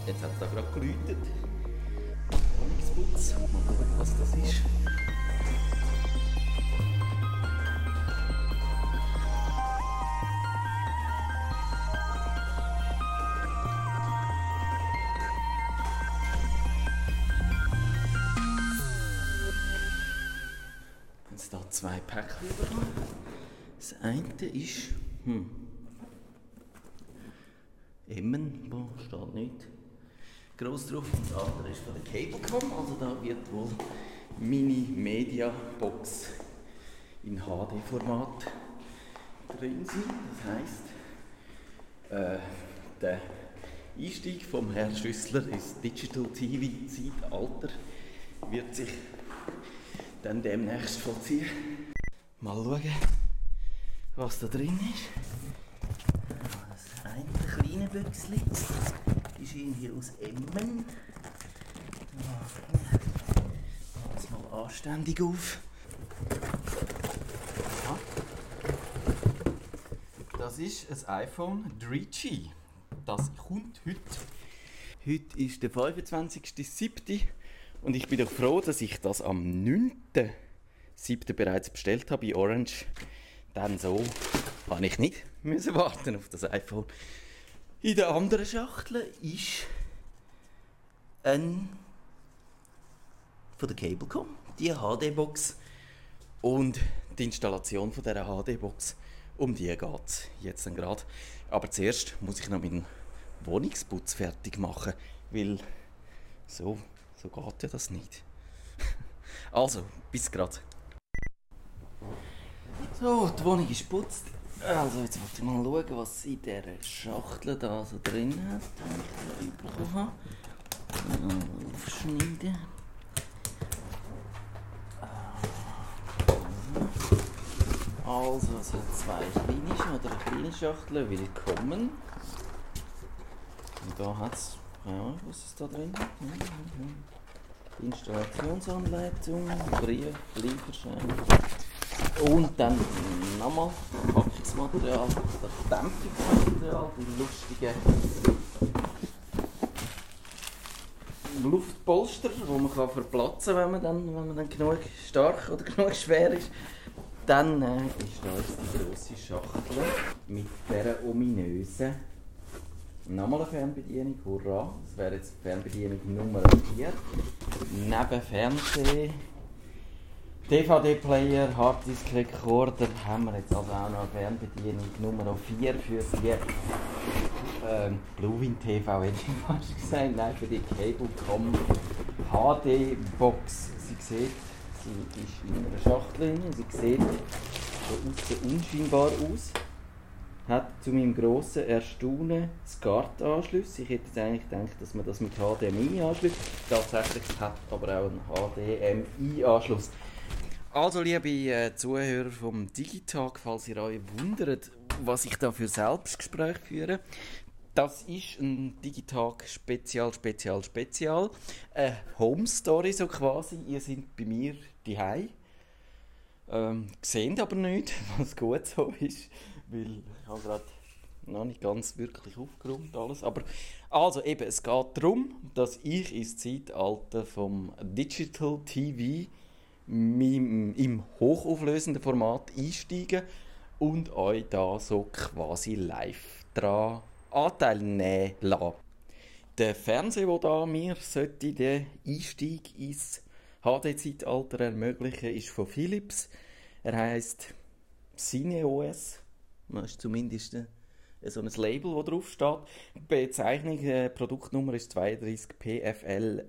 Jetzt hat es da gerade geläutet. Wohnungsputz. Mal schauen, was das ist. Jetzt hier 2 Päckchen bekommen. Das eine ist Emmen, wo steht nicht gross drauf, und das andere ist von der Cablecom, also da wird wohl Mini-Media-Box in HD-Format drin sein. Das heisst, der Einstieg vom Herrn Schüssler ins Digital TV-Zeitalter wird sich dann demnächst vollziehen. Mal schauen, was da drin ist. Das eine kleine Büchsli ist hier aus Emmen. Das mal anständig auf. Ja. Das ist ein iPhone 3G. Das kommt heute. Heute ist der 25.07. und ich bin doch froh, dass ich das am 9.07. bereits bestellt habe bei Orange. Dann so habe ich nicht müssen warten auf das iPhone. In der anderen Schachtel ist ein von der Cablecom, die HD-Box. Und die Installation von dieser HD-Box, um die geht es jetzt dann gerade. Aber zuerst muss ich noch meinen Wohnungsputz fertig machen, weil so geht ja das nicht. Also, bis gerade. So, die Wohnung ist geputzt. Also, jetzt wollte ich mal schauen, was in dieser Schachtel da so drin hat. Die ich da bekommen habe. Aufschneiden. Also, es hat 2 kleine Schachteln. Willkommen. Und da hat es, ja, was ist da drin? Installationsanleitung, Brief, Lieferschein. Und dann nochmal Packungsmaterial, das Dämpfungsmaterial, die lustigen Luftpolster, die man verplatzen kann, wenn man dann genug stark oder genug schwer ist. Dann ist da jetzt die grosse Schachtel mit dieser ominösen, nochmal eine Fernbedienung, hurra! Das wäre jetzt die Fernbedienung Nummer 4. Neben Fernsehen, DVD-Player, Harddisk-Recorder haben wir jetzt also auch noch eine Fernbedienung Nummer 4 für die Bluewin TV, hätte ich fast gesagt. Nein, für die Cablecom HD-Box. Sie sieht, sie ist in einer Schachtel drin, sie sieht von außen unscheinbar aus. Hat zu meinem grossen Erstaunen SCART-Anschluss. Ich hätte jetzt eigentlich gedacht, dass man das mit HDMI anschließt. Tatsächlich hat aber auch einen HDMI-Anschluss. Also, liebe Zuhörer vom Digitag, falls ihr euch wundert, was ich da für Selbstgespräche führe, das ist ein Digitag Spezial. Eine Home Story so quasi. Ihr seid bei mir daheim. Seht aber nicht, was gut so ist, weil ich habe gerade noch nicht ganz wirklich aufgeräumt alles. Aber also eben, es geht darum, dass ich ins Zeitalter vom Digital TV im hochauflösenden Format einsteige und euch da so quasi live daran Anteil nehmen lassen. Der Fernseher, der da mir den Einstieg ins HD-Zeitalter ermöglichen, ist von Philips. Er heisst CineOS. Das ist zumindest so ein Label, das drauf steht. Die Bezeichnung, Produktnummer ist 32 PFL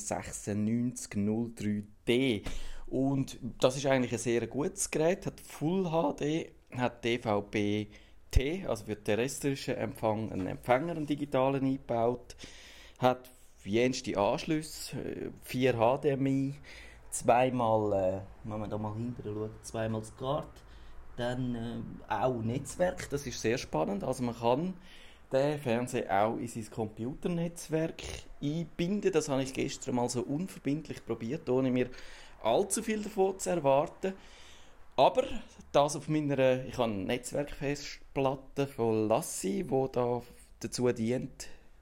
9603D. Und das ist eigentlich ein sehr gutes Gerät, hat Full HD, hat DVB-T, also für terrestrischen Empfang, einen Empfänger, einen digitalen eingebaut, hat jenste Anschlüsse, 4 HDMI, zweimal, wenn man da mal hinten schaut, zweimal SCART, dann auch Netzwerk, das ist sehr spannend, also man kann den Fernseher auch in sein Computernetzwerk einbinden, das habe ich gestern mal so unverbindlich probiert, ohne mir allzu viel davon zu erwarten. Aber das auf meiner, ich habe eine Netzwerkfestplatte von Lassi, die da dazu dient,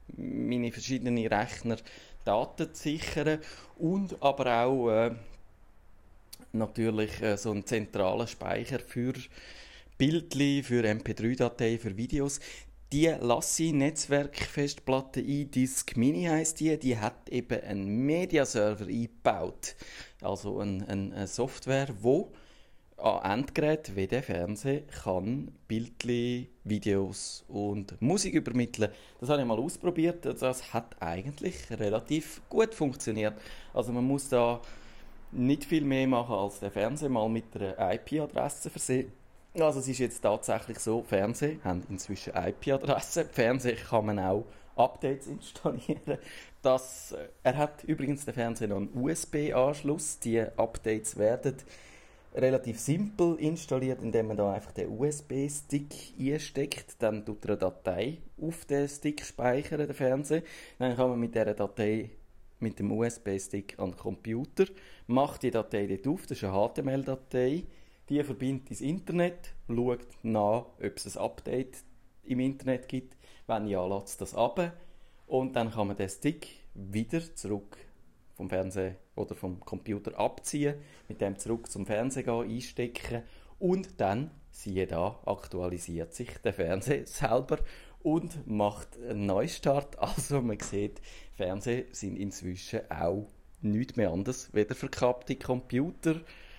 meine verschiedenen Rechner Daten zu sichern und aber auch natürlich so einen zentralen Speicher für Bildchen, für MP3-Dateien, für Videos. Die Lassi-Netzwerkfestplatte iDisk Mini heisst die. Die hat eben einen Mediaserver eingebaut. Also eine Software, wo an Endgeräten wie der Fernseher kann Bildchen, Videos und Musik übermitteln. Das habe ich mal ausprobiert. Das hat eigentlich relativ gut funktioniert. Also man muss da nicht viel mehr machen, als den Fernseher mal mit einer IP-Adresse versehen. Also es ist jetzt tatsächlich so, Fernseher haben inzwischen IP-Adressen. Fernseher kann man auch Updates installieren. Er hat übrigens der Fernseher noch einen USB-Anschluss. Die Updates werden relativ simpel installiert, indem man da einfach den USB-Stick einsteckt. Dann tut er eine Datei auf den Stick speichern, den Fernseher. Dann kann man mit dieser Datei mit dem USB-Stick an den Computer, macht die Datei dort auf, das ist eine HTML-Datei, die verbindet ins Internet, schaut nach, ob es ein Update im Internet gibt. Wenn ja, lässt es das ab. Und dann kann man den Stick wieder zurück vom Fernseher oder vom Computer abziehen, mit dem zurück zum Fernseher gehen, einstecken und dann, siehe da, aktualisiert sich der Fernseher selber und macht einen Neustart. Also man sieht, Fernseher sind inzwischen auch nichts mehr anderes als verkappte Computer.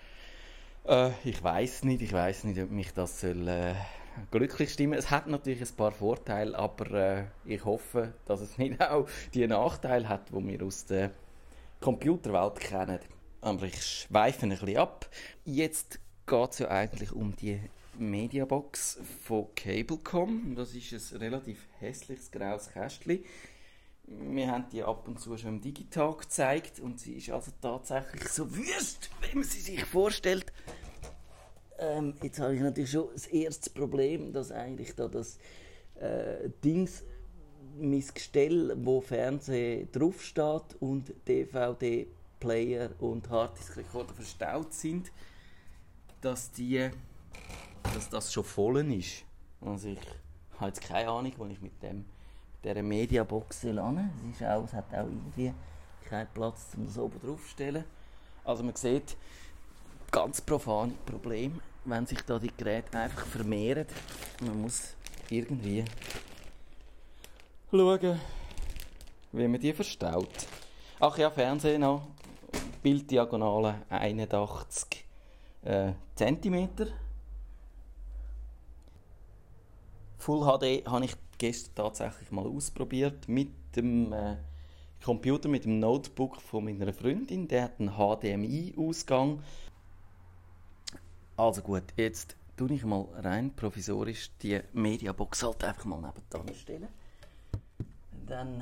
Ich weiß nicht, ob mich das glücklich stimmen. Es hat natürlich ein paar Vorteile, aber ich hoffe, dass es nicht auch die Nachteile hat, die wir aus der Computerwelt kennen. Aber ich schweife ein bisschen ab. Jetzt geht es ja eigentlich um die Mediabox von Cablecom. Das ist ein relativ hässliches graues Kästchen. Wir haben die ab und zu schon im Digitag gezeigt und sie ist also tatsächlich so wüst, wie man sie sich vorstellt. Jetzt habe ich natürlich schon das erste Problem, dass eigentlich da das Dings, mein Gestell, wo Fernsehen draufsteht und DVD-Player und Harddisk-Rekorder verstaut sind, dass das schon voll ist. Also ich habe jetzt keine Ahnung, wo ich mit dieser Mediabox lande. Es hat auch irgendwie keinen Platz, um das oben drauf zu stellen. Also man sieht, ganz profane Probleme, wenn sich da die Geräte einfach vermehren. Man muss irgendwie schauen, wie man die verstaut. Ach ja, Fernsehen noch. Bilddiagonale 81 cm. Full HD habe ich gestern tatsächlich mal ausprobiert mit dem Computer, mit dem Notebook von meiner Freundin. Der hat einen HDMI-Ausgang. Also gut, jetzt tue ich mal rein provisorisch die Mediabox halt einfach mal nebenan stellen. Dann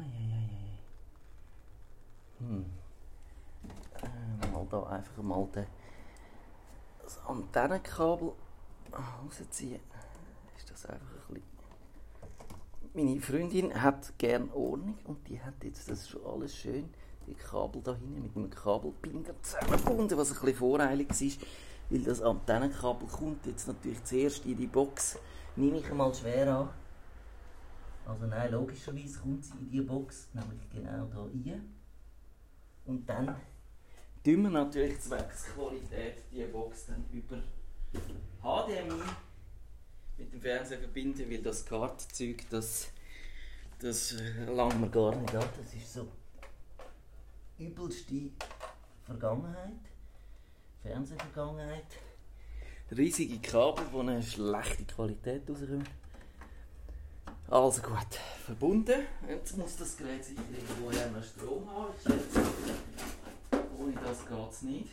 mal da einfach mal das Antennenkabel rausziehen. Ist das einfach ein bisschen. Meine Freundin hat gerne Ordnung und die hat jetzt das schon alles schön, die Kabel da hinten mit einem Kabelbinder zusammengebunden, was ein bisschen voreilig war, weil das Antennenkabel kommt jetzt natürlich zuerst in die Box. Nehme ich einmal schwer an. Also nein, logischerweise kommt sie in die Box, nämlich genau da rein. Und dann tun wir natürlich zwecks Qualität die Box dann über HDMI mit dem Fernseher verbinden, weil das Kartenzeug, das langt mir gar nicht ab. Das ist so übelste Vergangenheit, Fernsehvergangenheit. Riesige Kabel, die eine schlechte Qualität rauskommen. Also gut, verbunden. Jetzt muss das Gerät sicher irgendwo noch Strom haben. Ich schätze, ohne das geht es nicht.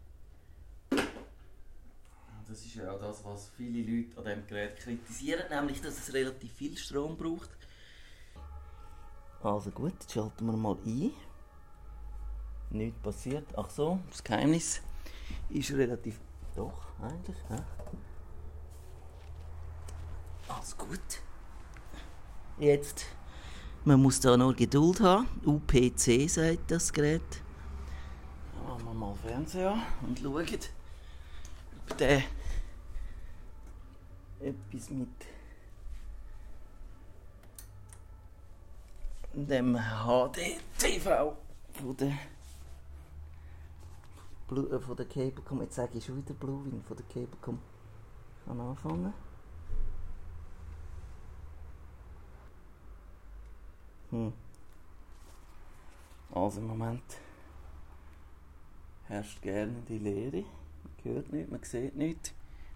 Das ist ja auch das, was viele Leute an diesem Gerät kritisieren, nämlich, dass es relativ viel Strom braucht. Also gut, jetzt schalten wir mal ein. Nichts passiert. Ach so, das Geheimnis ist relativ... Doch, eigentlich. Ja. Also gut. Jetzt, man muss da nur Geduld haben. UPC sagt das Gerät. Dann machen wir mal Fernseher an und schauen, ob der etwas mit dem HD-TV von der Cablecom. Jetzt sage ich schon wieder Bluewin von der Cablecom. Ich kann anfangen. Also im Moment herrscht gerne die Leere. Man hört nichts, man sieht nichts.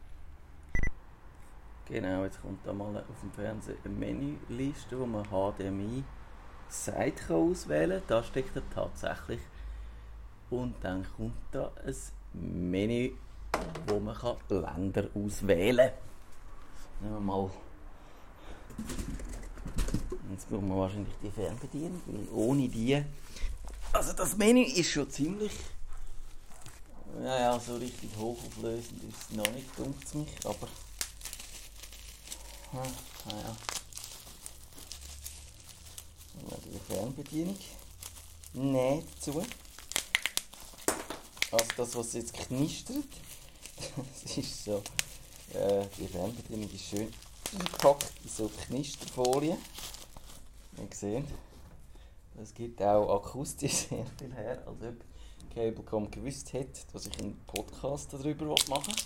Genau, jetzt kommt da mal auf dem Fernseher eine Menüliste, wo man HDMI-Seite auswählen kann. Da steckt er tatsächlich. Und dann kommt da ein Menü, wo man Länder auswählen kann. Nehmen wir mal. Jetzt brauchen wir wahrscheinlich die Fernbedienung, weil ohne die. Also das Menü ist schon ziemlich. Ja, so richtig hochauflösend ist es noch nicht, denkt es mich, aber. Ja. Die Fernbedienung. Nähe dazu. Also das, was jetzt knistert, das ist so. Die Fernbedienung ist schön eingepackt in so Knisterfolie. Ihr seht, es gibt auch akustisch sehr viel her, als ob Cablecom gewusst hätte, dass ich einen Podcast darüber machen will.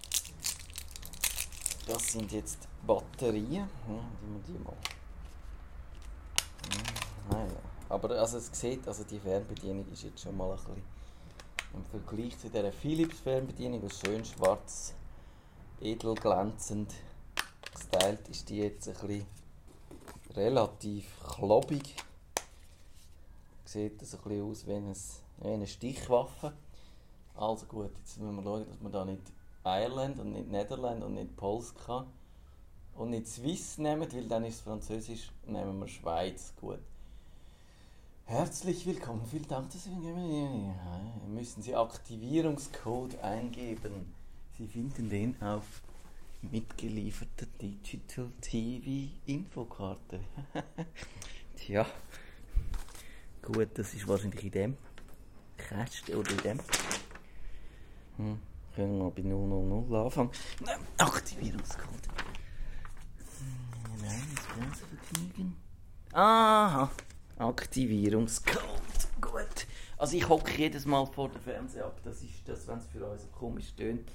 Das sind jetzt Batterien. Die mal. Naja. Aber also es sieht, also die Fernbedienung ist jetzt schon mal ein bisschen im Vergleich zu dieser Philips Fernbedienung, die schön schwarz, edelglänzend gestylt ist, die jetzt ein bisschen relativ klobig. Sieht das ein bisschen aus wie eine Stichwaffe. Also gut, jetzt müssen wir schauen, dass wir da nicht Ireland und nicht Netherland und nicht Polska und nicht Swiss nehmen, weil dann ist es Französisch, nehmen wir Schweiz. Gut. Herzlich willkommen, vielen Dank, dass Sie müssen Sie Aktivierungscode eingeben. Sie finden den auf mitgelieferter Digital TV Infokarte. Tja, gut, das ist wahrscheinlich in dem Kästchen oder in dem. Können wir mal bei 000 anfangen. Aktivierungscode. Nein, das Fernsehvergnügen. Aha, Aktivierungscode. Gut. Also ich hocke jedes Mal vor dem Fernseher ab. Das ist das, wenn es für uns so komisch tönt.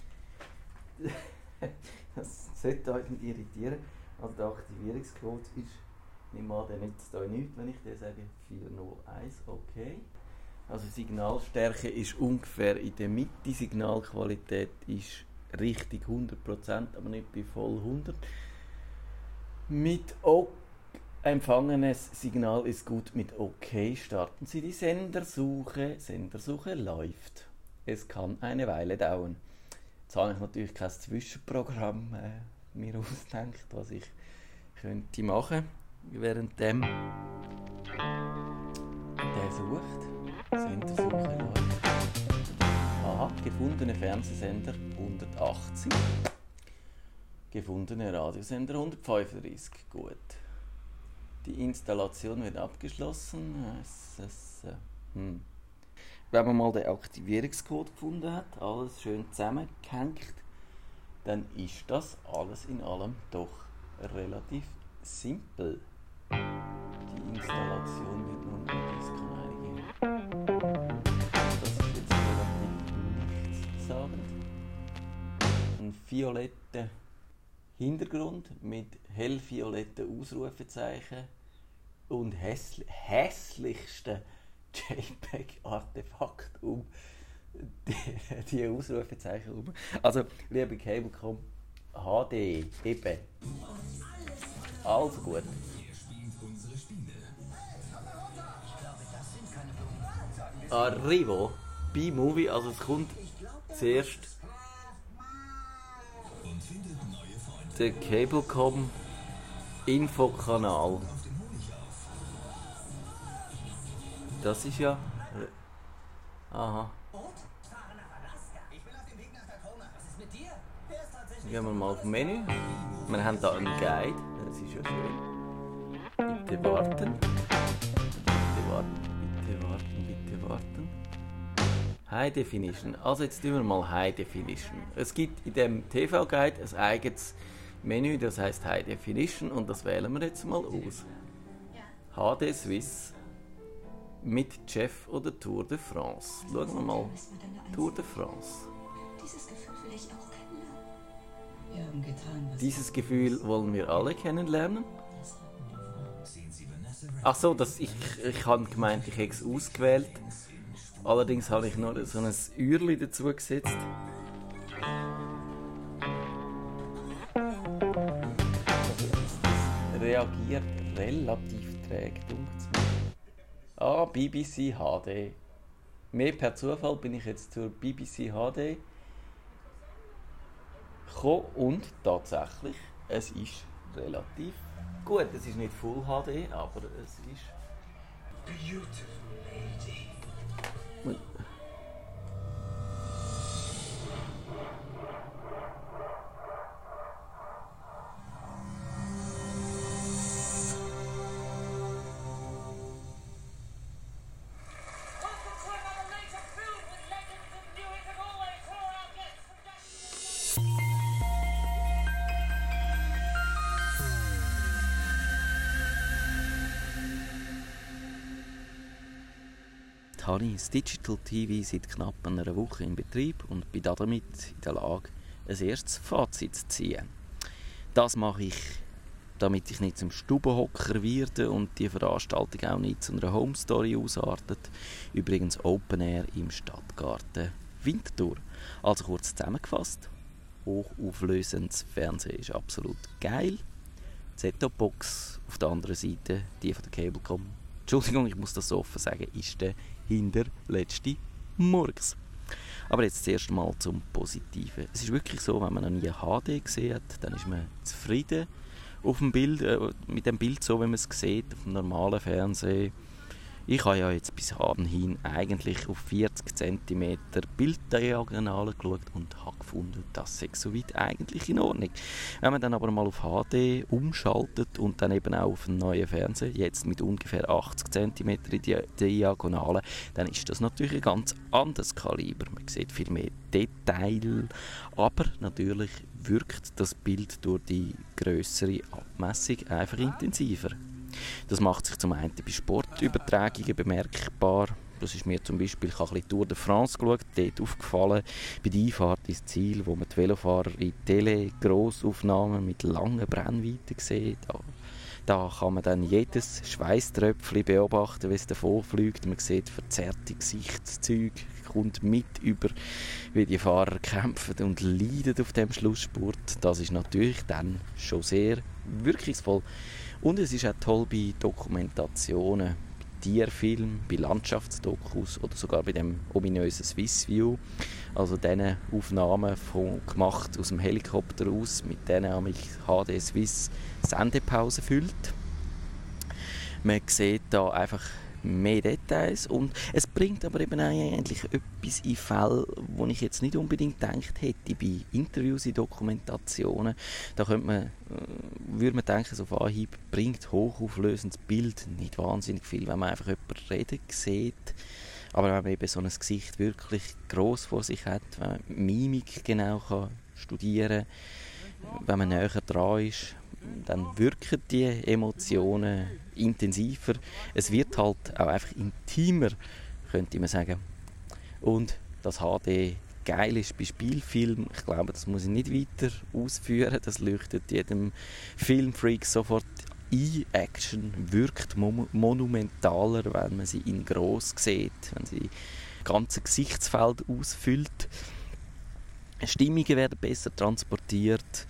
Das sollte euch nicht irritieren. Also der Aktivierungscode ist, ich nehme an, der nützt euch nichts, wenn ich dir sage 401, okay. Also Signalstärke ist ungefähr in der Mitte, Signalqualität ist richtig 100%, aber nicht bei voll 100. Mit empfangenes Signal ist gut mit OK. Starten Sie die Sendersuche. Sendersuche läuft. Es kann eine Weile dauern. Jetzt habe ich natürlich kein Zwischenprogramm mir ausgedacht, was ich könnte machen, währenddem der sucht. Sendersuche läuft. Aha, gefundene Fernsehsender 180. Gefundene Radiosender 135. Gut. Die Installation wird abgeschlossen. Wenn man mal den Aktivierungscode gefunden hat, alles schön zusammengehängt, dann ist das alles in allem doch relativ simpel. Die Installation wird nun eingeben. Das ist jetzt relativ nichtssagend. Ein violetter Hintergrund mit hellvioletten Ausrufezeichen und hässlichsten JPEG-Artefakt die Ausrufezeichen herum. Also, liebe Cablecom, HD, eben. Also gut. Arrivo, B-Movie, also es kommt zuerst der Cablecom Infokanal. Das ist ja. Aha. Gehen wir mal auf Menü. Wir haben da einen Guide. Das ist ja schön. Bitte warten. Bitte warten. Bitte warten. Bitte warten. High Definition. Also jetzt tun wir mal High Definition. Es gibt in dem TV-Guide ein eigenes Menü, das heißt High Definition, und das wählen wir jetzt mal aus. HD Swiss mit Chef oder Tour de France. Schauen wir mal. Tour de France. Dieses Gefühl will ich auch kennenlernen. Wir haben getan, was Dieses Gefühl wollen wir alle kennenlernen. Ach so, ich habe gemeint, ich hätte es ausgewählt. Allerdings habe ich noch so ein Uhrli dazu gesetzt. Reagiert relativ träge, dunkel's mir. Ah, BBC HD. Mehr per Zufall bin ich jetzt zur BBC HD gekommen und tatsächlich, es ist relativ gut. Es ist nicht Full HD, aber es ist... Beautiful lady. Habe ich das Digital TV seit knapp einer Woche in Betrieb und bin damit in der Lage, ein erstes Fazit zu ziehen. Das mache ich, damit ich nicht zum Stubenhocker werde und die Veranstaltung auch nicht zu einer Home-Story ausartet. Übrigens Open Air im Stadtgarten Winterthur. Also kurz zusammengefasst, hochauflösendes Fernsehen ist absolut geil. Die Set-Top-Box auf der anderen Seite, die von der Cablecom, Entschuldigung, ich muss das so offen sagen, ist der hinterletzte Murks. Aber jetzt zuerst mal zum Positiven. Es ist wirklich so, wenn man noch nie HD gesehen hat, dann ist man zufrieden auf dem Bild, mit dem Bild so, wie man es sieht, auf dem normalen Fernsehen. Ich habe ja jetzt bis hin eigentlich auf 40 cm Bilddiagonale geschaut und habe gefunden, das sei soweit eigentlich in Ordnung. Wenn man dann aber mal auf HD umschaltet und dann eben auch auf einen neuen Fernseher, jetzt mit ungefähr 80 cm Diagonale, dann ist das natürlich ein ganz anderes Kaliber. Man sieht viel mehr Detail, aber natürlich wirkt das Bild durch die grössere Abmessung einfach intensiver. Das macht sich zum einen bei Sportübertragungen bemerkbar. Das ist mir zum Beispiel, ich habe ein bisschen Tour de France geschaut, dort aufgefallen, bei der Einfahrt ins Ziel, wo man die Velofahrer in Tele-Grossaufnahmen mit langen Brennweiten sieht. Da kann man dann jedes Schweißtröpfchen beobachten, wie es davon fliegt. Man sieht verzerrte Gesichtszüge, kommt mit über, wie die Fahrer kämpfen und leiden auf dem Schlussspurt. Das ist natürlich dann schon sehr wirkungsvoll. Und es ist auch toll bei Dokumentationen, bei Tierfilmen, bei Landschaftsdokus oder sogar bei dem ominösen Swiss View. Also diese Aufnahmen gemacht aus dem Helikopter aus, mit denen mich HD Swiss Sendepause füllt. Man sieht da einfach mehr Details und es bringt aber eben eigentlich etwas in Fälle, wo ich jetzt nicht unbedingt gedacht hätte, bei Interviews in Dokumentationen. Da würde man denken, so auf Anhieb bringt hochauflösendes Bild nicht wahnsinnig viel, wenn man einfach jemanden reden sieht. Aber wenn man eben so ein Gesicht wirklich gross vor sich hat, wenn man Mimik genau kann studieren kann, wenn man näher dran ist, dann wirken die Emotionen intensiver. Es wird halt auch einfach intimer, könnte man sagen. Und das HD geil ist bei Spielfilmen, ich glaube, das muss ich nicht weiter ausführen, das leuchtet jedem Filmfreak sofort ein. Action wirkt monumentaler, wenn man sie in gross sieht, wenn sie das ganze Gesichtsfeld ausfüllt. Stimmungen werden besser transportiert.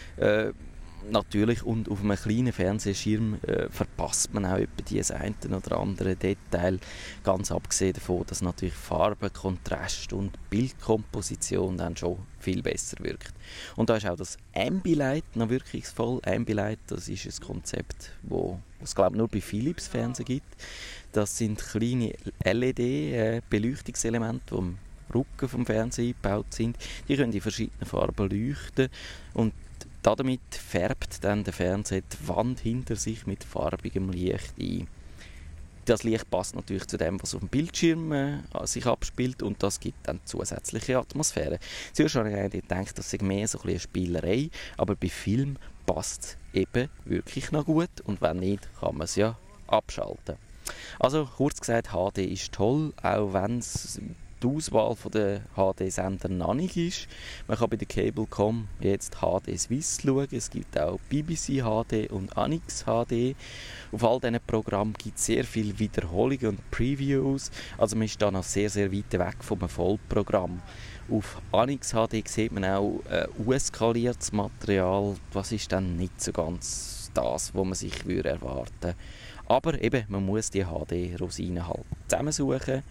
Natürlich, und auf einem kleinen Fernsehschirm verpasst man auch etwa dieses eine oder andere Detail. Ganz abgesehen davon, dass natürlich Farbe, Kontrast und Bildkomposition dann schon viel besser wirkt. Und da ist auch das Ambilight noch wirkungsvoll. Ambilight, das ist ein Konzept, das es glaube ich nur bei Philips Fernsehen gibt. Das sind kleine LED-Beleuchtungselemente, die am Rücken vom Fernseher eingebaut sind. Die können in verschiedenen Farben leuchten und damit färbt dann der Fernseher die Wand hinter sich mit farbigem Licht ein. Das Licht passt natürlich zu dem, was auf dem Bildschirm sich abspielt und das gibt dann zusätzliche Atmosphäre. Zuerst habe ich eigentlich gedacht, das sei mehr so eine Spielerei, aber bei Film passt es eben wirklich noch gut und wenn nicht, kann man es ja abschalten. Also kurz gesagt, HD ist toll, auch wenn es die Auswahl der HD-Sender noch nicht ist. Man kann bei der Cablecom jetzt HD Swiss schauen, es gibt auch BBC HD und Anix HD. Auf all diesen Programmen gibt es sehr viele Wiederholungen und Previews, also man ist da noch sehr, sehr weit weg vom Vollprogramm. Auf Anix HD sieht man auch US-skaliertes Material, das ist dann nicht so ganz das, was man sich erwarten würde. Aber eben, man muss die HD-Rosinen halt zusammensuchen.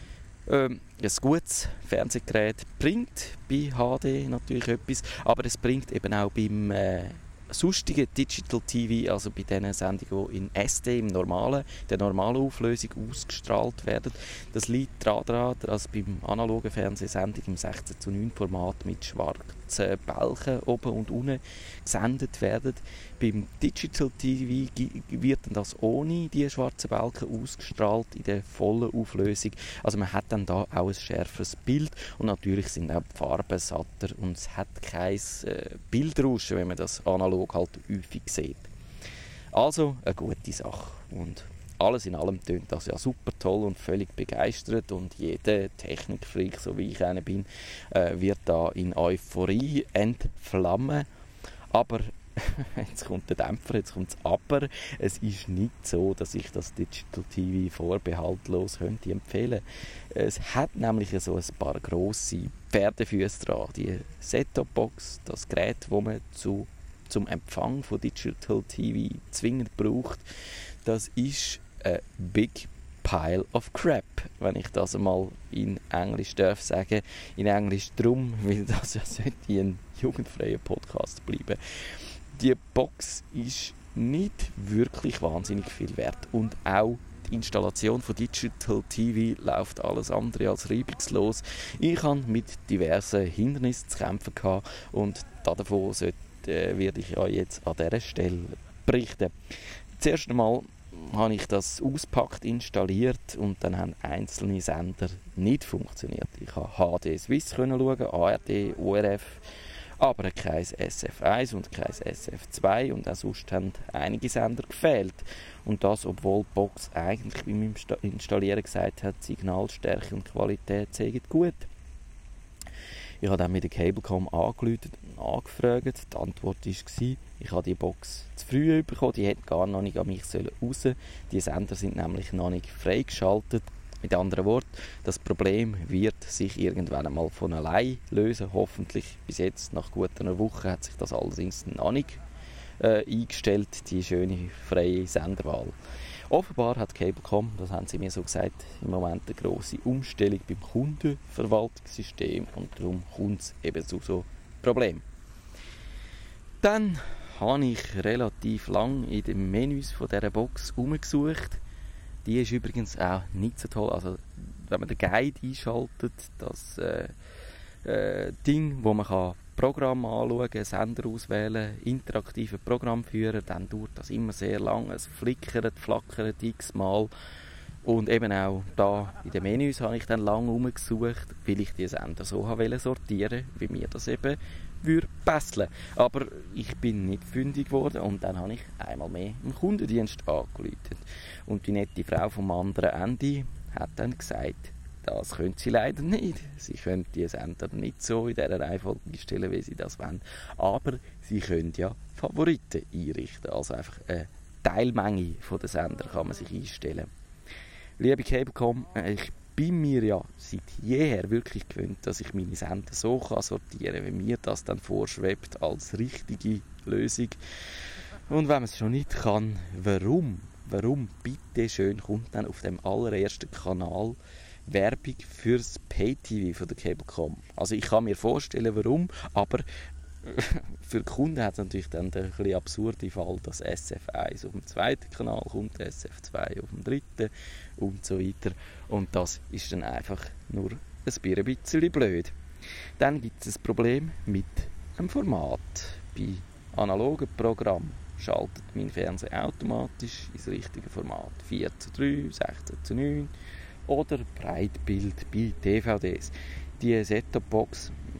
Ein gutes Fernsehgerät bringt bei HD natürlich etwas, aber es bringt eben auch beim sonstigen Digital TV, also bei den Sendungen, die in SD, der normalen Auflösung ausgestrahlt werden. Das liegt daran, dass beim analogen Fernsehsendung im 16:9 Format mit schwarzen Balken oben und unten gesendet werden. Beim Digital TV wird das ohne die schwarzen Balken ausgestrahlt in der vollen Auflösung. Also man hat dann da auch ein schärferes Bild und natürlich sind auch die Farben satter und es hat kein Bildrauschen, wenn man das analog halt häufig sieht. Also eine gute Sache und alles in allem tönt das ja super toll und völlig begeistert und jeder Technikfreak, so wie ich einer bin, wird da in Euphorie entflammen. Aber jetzt kommt der Dämpfer, jetzt kommt das Aber. Es ist nicht so, dass ich das Digital TV vorbehaltlos könnte empfehlen. Es hat nämlich so ein paar grosse Pferdefüße dran. Die Set-Top-Box, das Gerät, das man zum Empfang von Digital TV zwingend braucht, das ist ein Big Pile of Crap, wenn ich das einmal in Englisch darf sagen. In Englisch drum, weil das ja sollte ein jugendfreier Podcast bleiben. Die Box ist nicht wirklich wahnsinnig viel wert und auch die Installation von Digital TV läuft alles andere als reibungslos. Ich hatte mit diversen Hindernissen zu kämpfen gehabt und davon werde ich ja jetzt an dieser Stelle berichten. Zuerst einmal habe ich das auspackt, installiert und dann haben einzelne Sender nicht funktioniert. Ich konnte HD Swiss schauen, ARD, ORF, aber kein SF1 und kein SF2 und auch sonst haben einige Sender gefehlt. Und das, obwohl die Box eigentlich beim Installieren gesagt hat, Signalstärke und Qualität seien gut. Ich habe dann mit der Cablecom angerufen und angefragt. Die Antwort war, ich habe die Box zu früh bekommen, die hätte gar noch nicht an mich raus sollen. Die Sender sind nämlich noch nicht freigeschaltet. Mit anderen Worten, das Problem wird sich irgendwann einmal von allein lösen, hoffentlich. Bis jetzt, nach gut einer Woche, hat sich das allerdings noch nicht eingestellt, die schöne freie Senderwahl. Offenbar hat Cablecom, das haben sie mir so gesagt, im Moment eine grosse Umstellung beim Kundenverwaltungssystem und darum kommt es eben zu so Problemen. Dann habe ich relativ lang in den Menüs von dieser Box herumgesucht. Die ist übrigens auch nicht so toll. Also, wenn man den Guide einschaltet, das Ding, wo man Programm anschauen kann, Sender auswählen, interaktive Programm führen, dann dauert das immer sehr lang. Es flickert, flackert x-mal. Und eben auch da in den Menüs habe ich dann lange herumgesucht, weil ich die Sender so sortieren wollte, wie mir das eben passen. Aber ich bin nicht fündig geworden und dann habe ich einmal mehr im Kundendienst angerufen. Und die nette Frau vom anderen Ende hat dann gesagt, das können sie leider nicht. Sie können die Sender nicht so in dieser Reihenfolge einstellen, wie sie das wollen. Aber sie können ja Favoriten einrichten. Also einfach eine Teilmenge von den Sender kann man sich einstellen. Liebe Cablecom, ich bin mir ja seit jeher wirklich gewöhnt, dass ich meine Sender so sortieren kann, wie mir das dann vorschwebt als richtige Lösung. Und wenn man es schon nicht kann, warum bitte schön kommt dann auf dem allerersten Kanal Werbung fürs Pay-TV von der Cablecom? Also ich kann mir vorstellen, warum, aber für die Kunden hat es natürlich dann den ein bisschen absurden Fall, dass SF1 auf dem zweiten Kanal kommt, SF2 auf dem dritten und so weiter. Und das ist dann einfach nur ein bisschen blöd. Dann gibt es ein Problem mit dem Format. Bei analogen Programmen schaltet mein Fernseher automatisch ins richtige Format. 4:3, 16:9 oder Breitbild bei DVDs. Die Set-Top-Box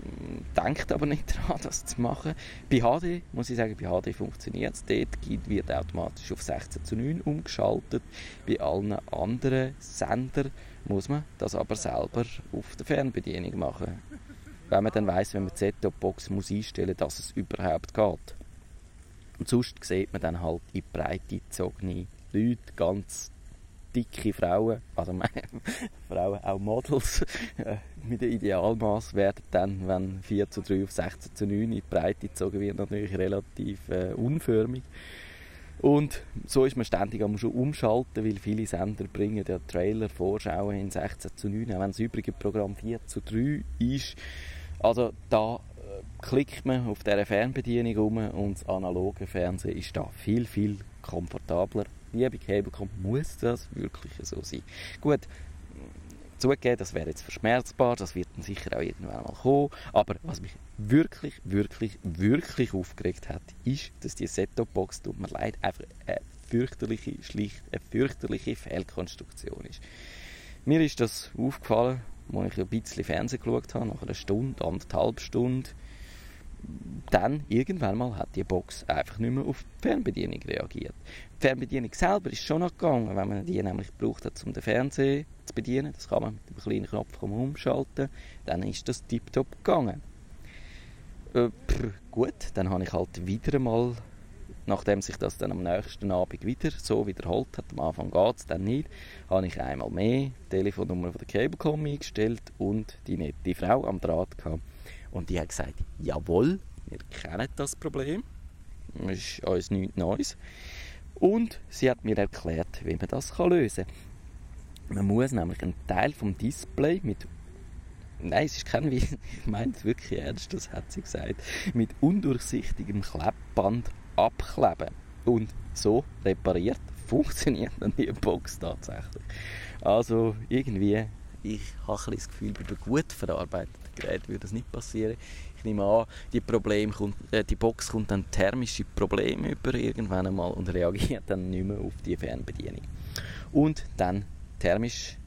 denkt aber nicht daran, das zu machen. Bei HD, muss ich sagen, bei HD funktioniert es. Dort wird automatisch auf 16:9 umgeschaltet. Bei allen anderen Sendern muss man das aber selber auf der Fernbedienung machen. Wenn man dann weiss, wenn man die Set-Top-Box muss einstellen muss, dass es überhaupt geht. Und sonst sieht man dann halt in Breite gezogene Leute, ganz dicke Frauen, also Frauen, auch Models, mit dem Idealmaß werden dann, wenn 4:3 auf 16:9 in die Breite gezogen wird, natürlich relativ unförmig. Und so ist man ständig am umschalten, weil viele Sender bringen ja Trailer, Vorschauen in 16:9, auch wenn das übrige Programm 4:3 ist. Also da klickt man auf dieser Fernbedienung rum und das analoge Fernsehen ist da viel, viel komfortabler. Liebe Cablecom, muss das wirklich so sein? Gut, zugegeben, das wäre jetzt verschmerzbar, das wird dann sicher auch irgendwann mal kommen, aber was mich wirklich, wirklich, wirklich aufgeregt hat, ist, dass die Set-Top-Box, tut mir leid, einfach eine fürchterliche Fehlkonstruktion ist. Mir ist das aufgefallen, als ich ein bisschen Fernsehen geschaut habe, nach einer Stunde, 1,5 Stunden. Dann, irgendwann mal, hat die Box einfach nicht mehr auf die Fernbedienung reagiert. Die Fernbedienung selber ist schon noch gegangen, wenn man die nämlich gebraucht hat, um den Fernseher zu bedienen. Das kann man mit einem kleinen Knopf umschalten. Dann ist das tiptop gegangen. Gut, dann habe ich halt wieder einmal, nachdem sich das dann am nächsten Abend wieder so wiederholt hat, am Anfang geht es dann nicht, habe ich einmal mehr die Telefonnummer von der Cablecom eingestellt und die nette Frau am Draht gehabt. Und die hat gesagt, jawohl, wir kennen das Problem, das ist uns nichts Neues. Und sie hat mir erklärt, wie man das lösen kann. Man muss nämlich einen Teil vom Display mit, nein, es ist kein Witz, ich meine es wirklich ernst, das hat sie gesagt, mit undurchsichtigem Klebband abkleben. Und so repariert funktioniert dann die Box tatsächlich. Also irgendwie, ich habe ein das Gefühl, bei einem gut verarbeiteten Gerät würde das nicht passieren. Ich nehme an, die Box kommt dann thermische Probleme über irgendwann einmal und reagiert dann nicht mehr auf die Fernbedienung. Und dann thermisches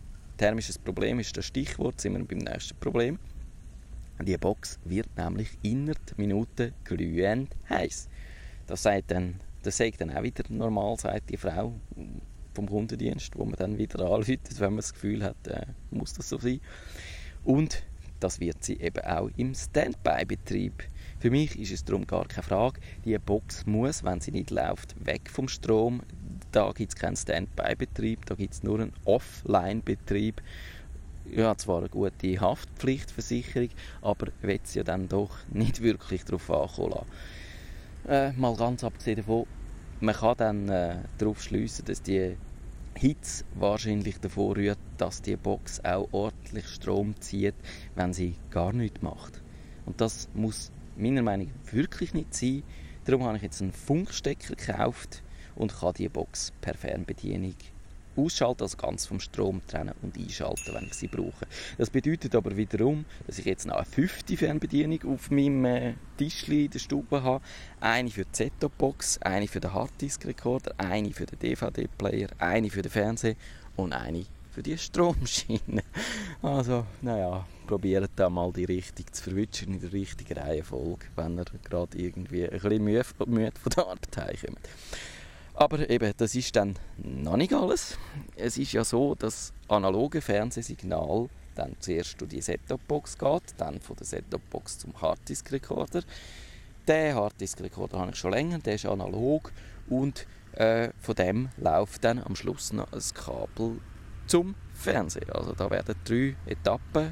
Problem ist das Stichwort, sind wir beim nächsten Problem. Die Box wird nämlich innerhalb Minuten glühend heiß. Das sagt dann auch wieder normal, sagt die Frau vom Kundendienst, wo man dann wieder anruft, wenn man das Gefühl hat, muss das so sein. Und das wird sie eben auch im Standby-Betrieb. Für mich ist es darum gar keine Frage. Die Box muss, wenn sie nicht läuft, weg vom Strom. Da gibt es keinen Standby-Betrieb, da gibt es nur einen Offline-Betrieb. Ja, zwar eine gute Haftpflichtversicherung, aber will sie ja dann doch nicht wirklich darauf ankommen lassen. Mal ganz abgesehen davon, man kann dann darauf schliessen, dass die Hitze wahrscheinlich davor rührt, dass die Box auch ordentlich Strom zieht, wenn sie gar nichts macht. Und das muss meiner Meinung nach wirklich nicht sein. Darum habe ich jetzt einen Funkstecker gekauft und kann die Box per Fernbedienung ausschalten, also ganz vom Strom trennen und einschalten, wenn ich sie brauche. Das bedeutet aber wiederum, dass ich jetzt noch eine 5. Fernbedienung auf meinem Tischchen in der Stube habe. Eine für die Set-Top-Box, eine für den Harddisk-Recorder, eine für den DVD-Player, eine für den Fernseher und eine für die Stromschiene. Also, naja, probiert da mal die Richtung zu verwischen in der richtigen Reihenfolge, wenn ihr gerade irgendwie ein bisschen müde von der Arbeit heimkommt. Aber eben, das ist dann noch nicht alles. Es ist ja so, dass analoge Fernsehsignal dann zuerst durch die Set-Top-Box geht, dann von der Set-Top-Box zum Harddisk-Recorder. Den Harddisk-Recorder habe ich schon länger, der ist analog und von dem läuft dann am Schluss noch ein Kabel zum Fernseher. Also da werden 3 Etappen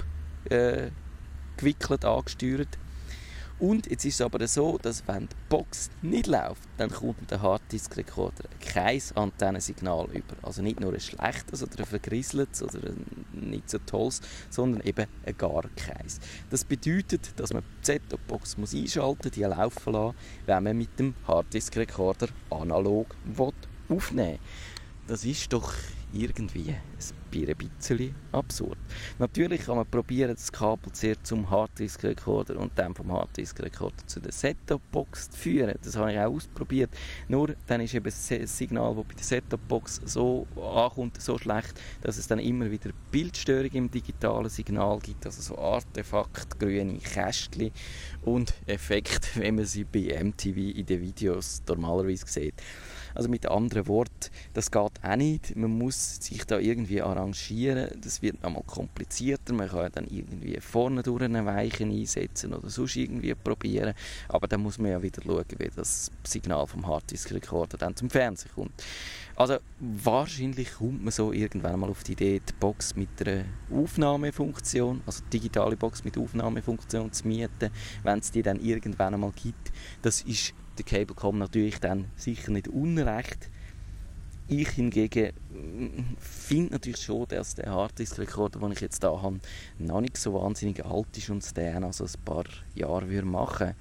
abgewickelt, angesteuert. Und jetzt ist es aber so, dass wenn die Box nicht läuft, dann kommt der Harddisk-Recorder kein Antennensignal über. Also nicht nur ein schlechtes oder ein vergrieseltes oder ein nicht so tolles, sondern eben gar keins. Das bedeutet, dass man die Set-Top-Box einschalten muss, die laufen lassen, wenn man mit dem Harddisk-Recorder analog aufnehmen will. Das ist doch irgendwie ein Papier ein bisschen absurd. Natürlich kann man probieren, das Kabel zuerst zum Harddisk-Rekorder und dann vom Harddisk-Rekorder zu der Set-Top-Box zu führen. Das habe ich auch ausprobiert. Nur dann ist eben das Signal, das bei der Set-Top-Box so ankommt, so schlecht, dass es dann immer wieder Bildstörung im digitalen Signal gibt, also so Artefakt, grüne Kästchen und Effekte, wenn man sie bei MTV in den Videos normalerweise sieht. Also mit anderen Worten, das geht auch nicht. Man muss sich da irgendwie arrangieren. Das wird nochmal komplizierter. Man kann dann irgendwie vorne durch eine Weiche einsetzen oder sonst irgendwie probieren. Aber dann muss man ja wieder schauen, wie das Signal vom Harddisk-Rekorder dann zum Fernsehen kommt. Also wahrscheinlich kommt man so irgendwann mal auf die Idee, die Box mit einer Aufnahmefunktion, also die digitale Box mit Aufnahmefunktion zu mieten, wenn es die dann irgendwann einmal gibt. Das ist der Cablecom natürlich dann sicher nicht unrecht. Ich hingegen finde natürlich schon, dass der Harddisk-Rekorder, den ich jetzt da habe, noch nicht so wahnsinnig alt ist und es den also ein paar Jahre machen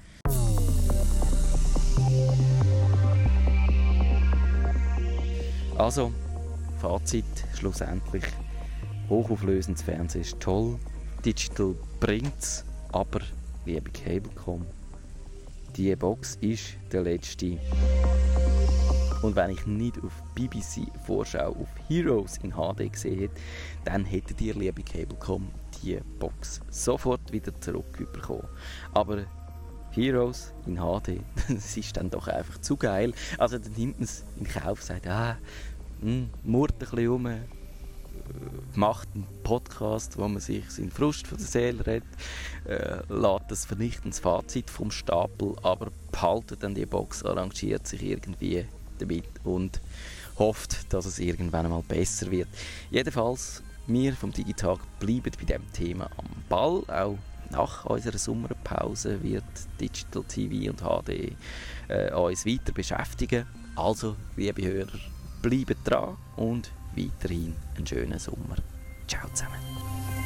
würde. Also, Fazit schlussendlich. Hochauflösendes Fernsehen ist toll, Digital bringt's, aber liebe Cablecom, die Box ist der letzte. Und wenn ich nicht auf BBC-Vorschau auf Heroes in HD gesehen hätte, dann hättet ihr, liebe Cablecom, die Box sofort wieder zurückbekommen. Aber Heroes in HD, das ist dann doch einfach zu geil. Also dann nimmt man es in Kauf, sagt, murrt ein bisschen rum, macht einen Podcast, wo man sich seinen Frust von der Seele redet, lässt das vernichtendes Fazit vom Stapel, aber behaltet dann die Box, arrangiert sich irgendwie damit und hofft, dass es irgendwann einmal besser wird. Jedenfalls, wir vom Digitag bleiben bei diesem Thema am Ball. Auch nach unserer Sommerpause wird Digital TV und HD uns weiter beschäftigen. Also, liebe Hörer, bleibt dran und weiterhin einen schönen Sommer. Ciao zusammen.